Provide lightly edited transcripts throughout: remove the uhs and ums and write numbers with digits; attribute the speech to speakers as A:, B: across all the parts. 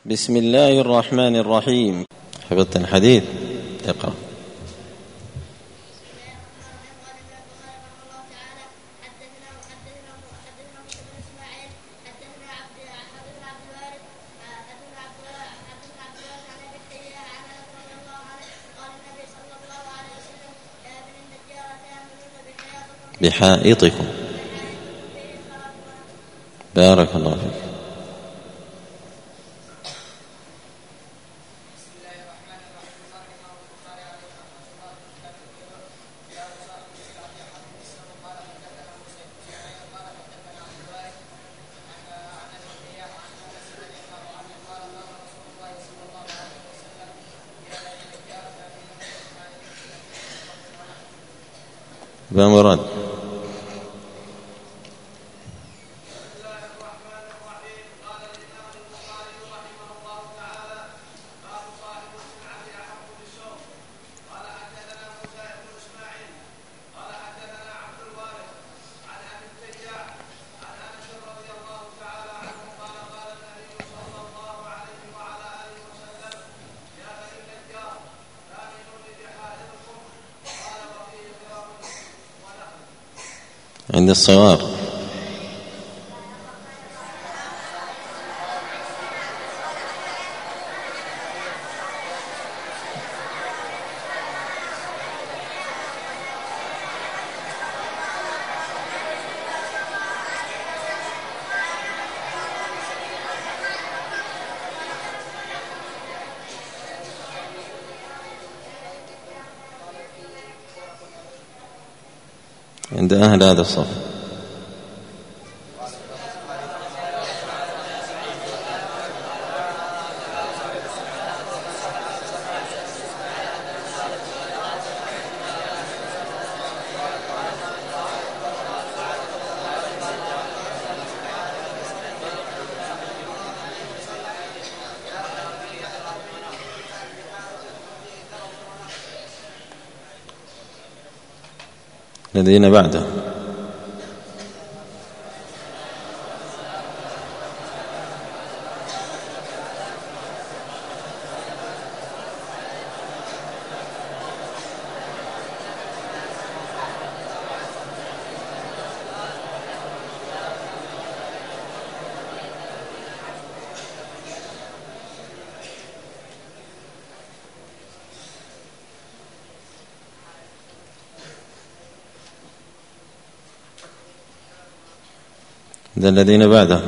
A: بسم الله الرحمن الرحيم. حفظت الحديث؟ اقرأ. بحائطكم. بارك الله فيك. بمراد. عند الصغار. عند أهل هذا الصف. الذين بعده. الذين بعده.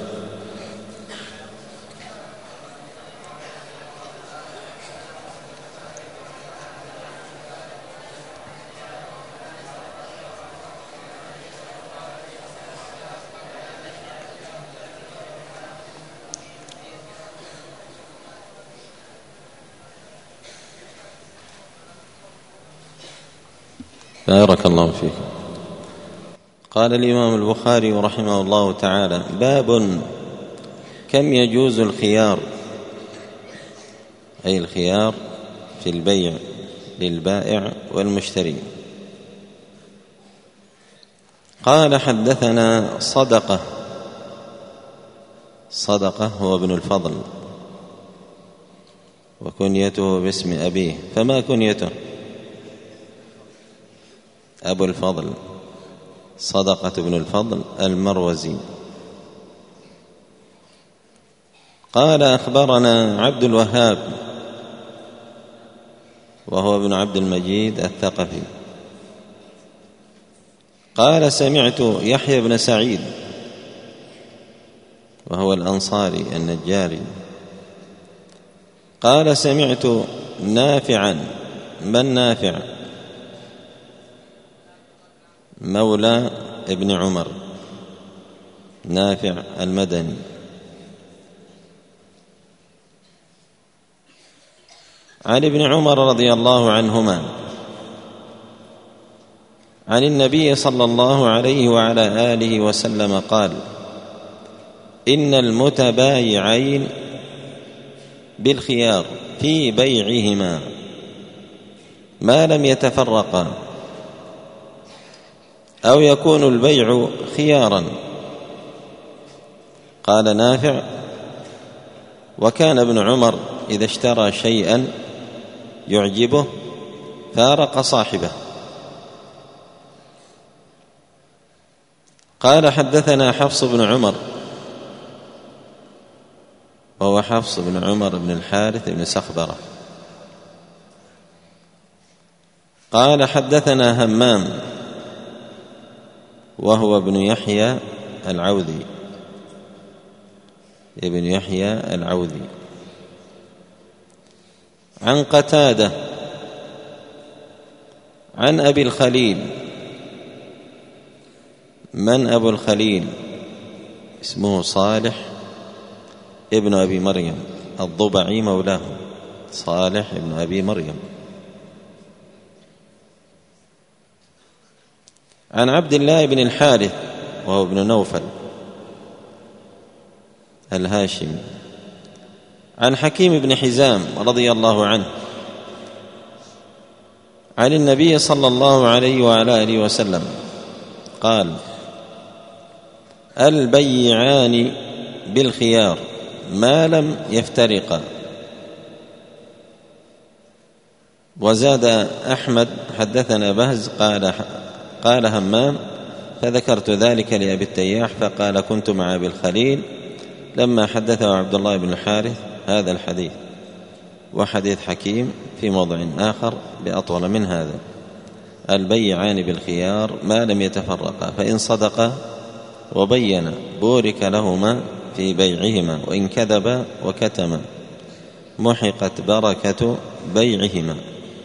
A: بارك الله فيك. قال الإمام البخاري رحمه الله تعالى: باب كم يجوز الخيار، أي الخيار في البيع للبائع والمشتري. قال: حدثنا صدقة هو ابن الفضل، وكنيته باسم أبيه. فما كنيته؟ أبو الفضل، صدقة بن الفضل المروزي. قال: أخبرنا عبد الوهاب وهو ابن عبد المجيد الثقفي. قال: سمعت يحيى بن سعيد وهو الأنصاري النجاري. قال: سمعت نافعا. من نافع؟ مولى ابن عمر، نافع المدني. عن ابن عمر رضي الله عنهما عن النبي صلى الله عليه وعلى آله وسلم قال: إن المتبايعين بالخيار في بيعهما ما لم يتفرقا، أو يكون البيع خيارا. قال نافع: وكان ابن عمر إذا اشترى شيئا يعجبه فارق صاحبه. قال حدثنا حفص بن عمر، وهو حفص بن عمر بن الحارث بن سخبرة. قال حدثنا همام وهو ابن يحيى العوذي، ابن يحيى العوذي، عن قتادة عن أبي الخليل. من أبو الخليل؟ اسمه صالح ابن أبي مريم الضبعي مولاه، صالح ابن أبي مريم. عن عبد الله بن الحارث وهو ابن نوفل الهاشمي، عن حكيم بن حزام رضي الله عنه عن النبي صلى الله عليه وعلى آله وسلم قال: البيعان بالخيار ما لم يفترقا. وزاد أحمد حدثنا بهز قال همام فذكرت ذلك لأبي التياح فقال: كنت مع أبي الخليل لما حدثه عبد الله بن الحارث هذا الحديث. وحديث حكيم في موضع آخر بأطول من هذا: البيعان بالخيار ما لم يتفرقا، فإن صدقا وبينا بورك لهما في بيعهما، وإن كذبا وكتما محقت بركة بيعهما.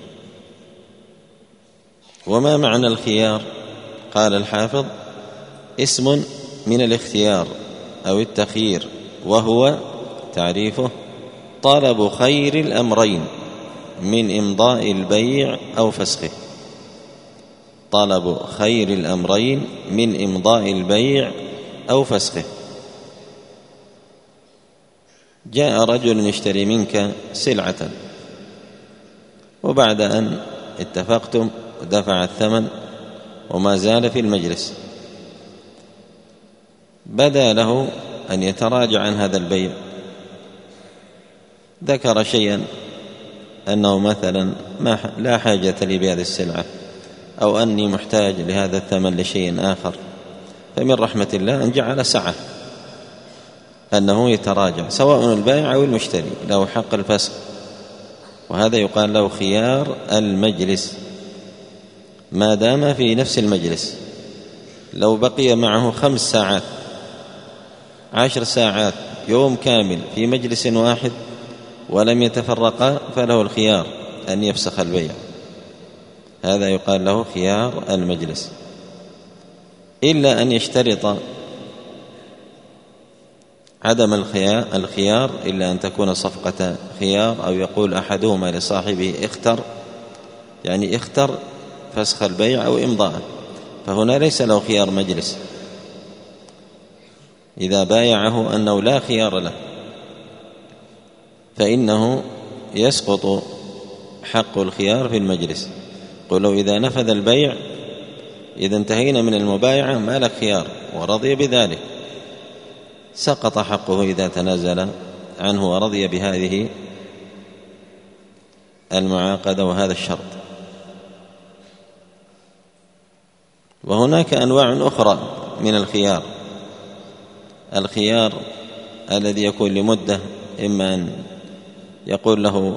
A: وما معنى الخيار؟ قال الحافظ: اسم من الاختيار أو التخيير، وهو تعريفه طلب خير الأمرين من إمضاء البيع أو فسخه. طلب خير الأمرين من إمضاء البيع أو فسخه. جاء رجل يشتري منك سلعة، وبعد أن اتفقتم ودفع الثمن وما زال في المجلس، بدا له أن يتراجع عن هذا البيع، ذكر شيئا أنه مثلا لا حاجة لي بهذه السلعة، أو أني محتاج لهذا الثمن لشيء آخر، فمن رحمة الله أن جعل سعة أنه يتراجع، سواء البائع أو المشتري له حق الفسخ، وهذا يقال له خيار المجلس ما دام في نفس المجلس. لو بقي معه 5 ساعات 10 ساعات يوم كامل في مجلس واحد ولم يتفرقا فله الخيار أن يفسخ البيع، هذا يقال له خيار المجلس، إلا أن يشترط عدم الخيار إلا أن تكون صفقة خيار، أو يقول أحدهما لصاحبه اختر، يعني اختر فسخ البيع أو إمضاءه، فهنا ليس له خيار مجلس إذا بايعه أنه لا خيار له، فإنه يسقط حق الخيار في المجلس. قلوا إذا نفذ البيع، إذا انتهينا من المبايعة ما لك خيار، ورضي بذلك، سقط حقه إذا تنازل عنه ورضي بهذه المعاقدة وهذا الشرط. وهناك أنواع أخرى من الخيار. الخيار الذي يكون لمدة، إما أن يقول له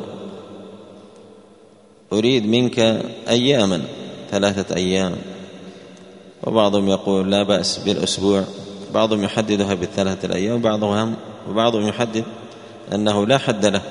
A: أريد منك أياما 3 أيام، وبعضهم يقول لا بأس بالأسبوع، بعضهم يحددها ب3 أيام، وبعضهم يحدد أنه لا حد له.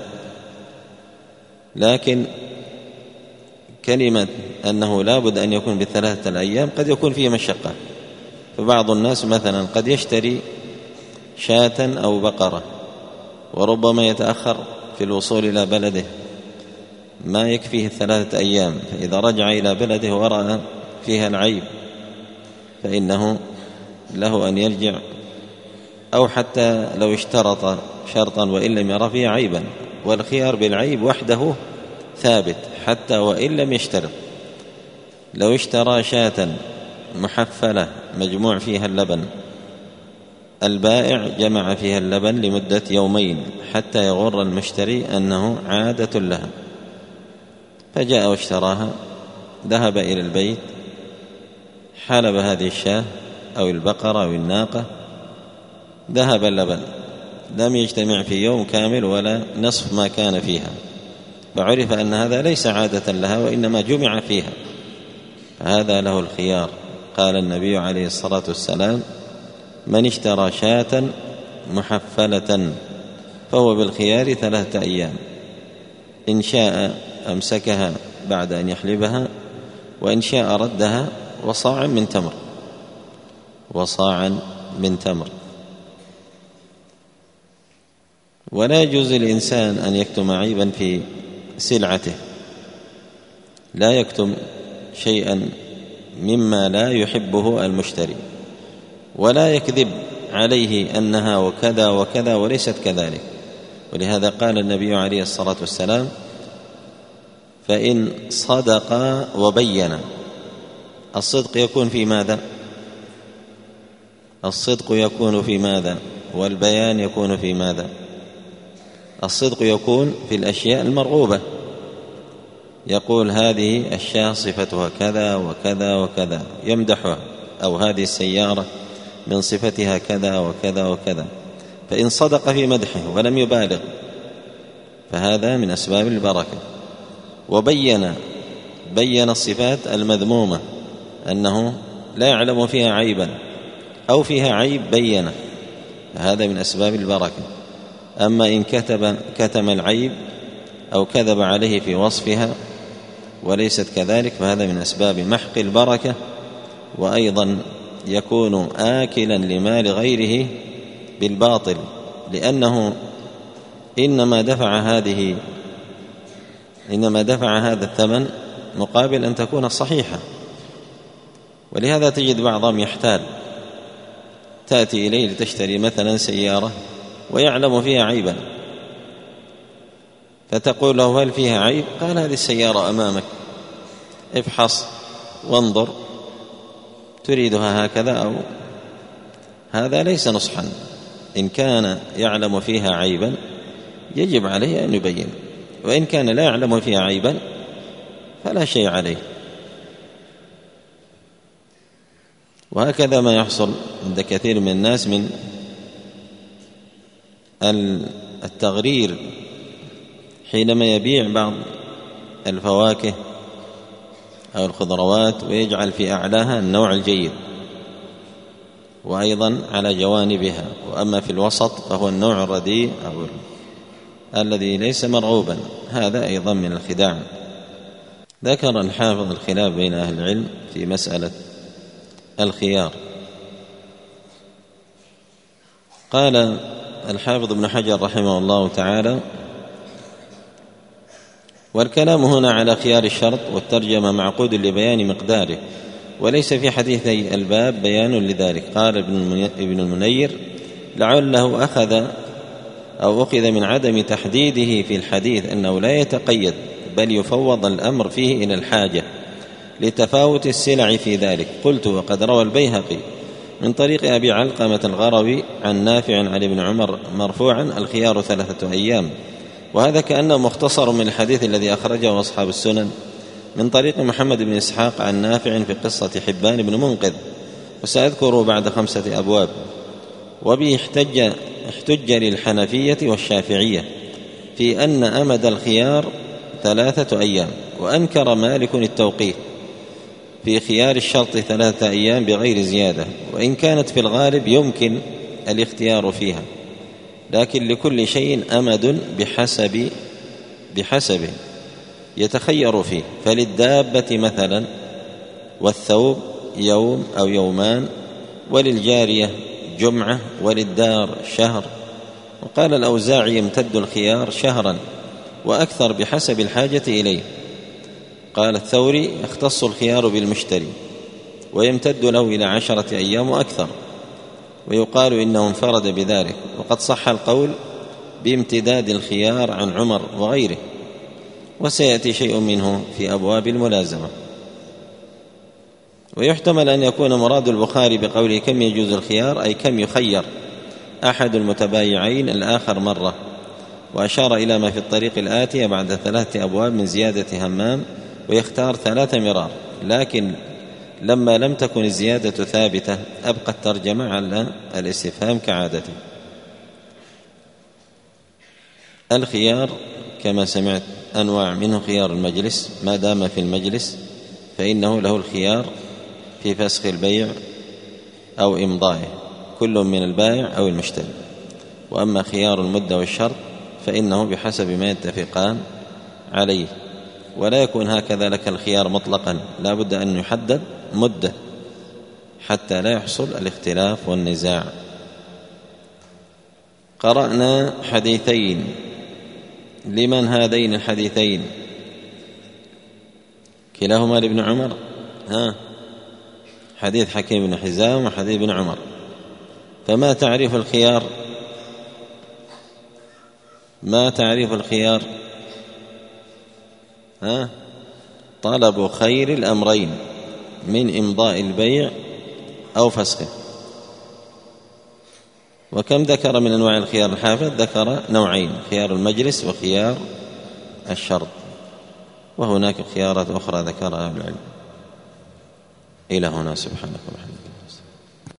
A: لكن كلمة أنه لا بد أن يكون ب3 أيام قد يكون فيه مشقة، فبعض الناس مثلا قد يشتري شاة أو بقرة وربما يتأخر في الوصول إلى بلده، ما يكفيه 3 أيام، فإذا رجع إلى بلده ورأى فيها العيب فإنه له أن يرجع، أو حتى لو اشترط شرطا وإن لم يرى فيه عيبا، والخيار بالعيب وحده ثابت حتى وإن لم يشترط. لو اشترى شاة محفلة مجموع فيها اللبن البائع جمع فيها اللبن لمدة يومين حتى يغر المشتري أنه عادة لها، فجاء واشتراها، ذهب إلى البيت، حلب هذه الشاة أو البقرة أو الناقة، ذهب اللبن، لم يجتمع في يوم كامل ولا نصف ما كان فيها، فعرف أن هذا ليس عادة لها وإنما جمع فيها، فهذا له الخيار. قال النبي عليه الصلاة والسلام: من اشترى شاة محفلة فهو بالخيار 3 أيام، إن شاء أمسكها بعد أن يحلبها، وإن شاء ردها وصاع من تمر. ولا يجوز للإنسان أن يكتم عيبا في سلعته، لا يكتم شيئا مما لا يحبه المشتري، ولا يكذب عليه أنها وكذا وكذا وليست كذلك. ولهذا قال النبي عليه الصلاة والسلام: فإن صدق وبين. الصدق يكون في ماذا؟ الصدق يكون في ماذا؟ والبيان يكون في ماذا؟ الصدق يكون في الأشياء المرغوبة، يقول: هذه الشاة صفتها كذا وكذا وكذا، يمدحها، أو هذه السيارة من صفتها كذا وكذا وكذا. فإن صدق في مدحه ولم يبالغ فهذا من أسباب البركة. وبين الصفات المذمومة أنه لا يعلم فيها عيبا أو فيها عيب بينه، فهذا من أسباب البركة. أما إن كتم العيب أو كذب عليه في وصفها وليست كذلك فهذا من أسباب محق البركة، وأيضا يكون آكلا لمال غيره بالباطل، لأنه إنما دفع هذا الثمن مقابل أن تكون صحيحة. ولهذا تجد بعضهم يحتال، تأتي إليه لتشتري مثلا سيارة ويعلم فيها عيبا، فتقول له: هل فيها عيب؟ قال: هذه السيارة أمامك، افحص وانظر، تريدها هكذا أو هذا. ليس نصحا. إن كان يعلم فيها عيبا يجب عليه أن يبين، وإن كان لا يعلم فيها عيبا فلا شيء عليه. وهكذا ما يحصل عند كثير من الناس من التغرير حينما يبيع بعض الفواكه أو الخضروات ويجعل في أعلاها النوع الجيد وأيضا على جوانبها، وأما في الوسط فهو النوع الرديء أو الذي ليس مرغوبا، هذا أيضا من الخداع. ذكر الحافظ الخلاف بين أهل العلم في مسألة الخيار. قال الحافظ ابن حجر رحمه الله تعالى: والكلام هنا على خيار الشرط، والترجمة معقود لبيان مقداره، وليس في حديثي الباب بيان لذلك. قال ابن المنير: لعله أخذ من عدم تحديده في الحديث أنه لا يتقيد، بل يفوض الأمر فيه إلى الحاجة لتفاوت السلع في ذلك. قلت: وقد روى البيهقي من طريق أبي علقمة الغروي عن نافع عن ابن عمر مرفوعا: الخيار 3 أيام. وهذا كأنه مختصر من الحديث الذي أخرجه أصحاب السنن من طريق محمد بن إسحاق عن نافع في قصة حبان بن منقذ، وسأذكره بعد 5 أبواب. وبه احتج للحنفية والشافعية في أن أمد الخيار 3 أيام، وأنكر مالك التوقيت في خيار الشرط 3 أيام بغير زيادة، وإن كانت في الغالب يمكن الاختيار فيها، لكن لكل شيء أمد بحسبه يتخير فيه. فللدابة مثلا والثوب يوم أو يومان، وللجارية جمعة، وللدار شهر. وقال الأوزاعي: يمتد الخيار شهرا وأكثر بحسب الحاجة إليه. قال الثوري: يختص الخيار بالمشتري ويمتد له إلى 10 أيام وأكثر، ويقال إنه انفرد بذلك. وقد صح القول بامتداد الخيار عن عمر وغيره، وسيأتي شيء منه في أبواب الملازمة. ويحتمل أن يكون مراد البخاري بقوله كم يجوز الخيار أي كم يخير، أحد المتبايعين الآخر مرة، وأشار إلى ما في الطريق الآتية بعد 3 أبواب من زيادة همام، ويختار 3 مرار، لكن لما لم تكن الزيادة ثابتة أبقى الترجمة على الاستفهام كعادته. الخيار كما سمعت أنواع، منه خيار المجلس، ما دام في المجلس فإنه له الخيار في فسخ البيع أو إمضائه، كل من البائع أو المشتري. وأما خيار المدة والشرط فإنه بحسب ما يتفقان عليه، ولا يكون هكذا لك الخيار مطلقا، لا بد أن يحدد مدة حتى لا يحصل الاختلاف والنزاع. قرأنا حديثين، لمن هذين الحديثين؟ كلاهما لابن عمر، حديث حكيم بن حزام وحديث ابن عمر. فما تعريف الخيار؟ ما تعريف الخيار؟ طلب خير الأمرين من إمضاء البيع أو فسخه. وكم ذكر من أنواع الخيار الحافظ؟ ذكر نوعين، خيار المجلس وخيار الشرط، وهناك خيارات أخرى ذكرها أهل العلم. إلى هنا، سبحانك وبحمدك.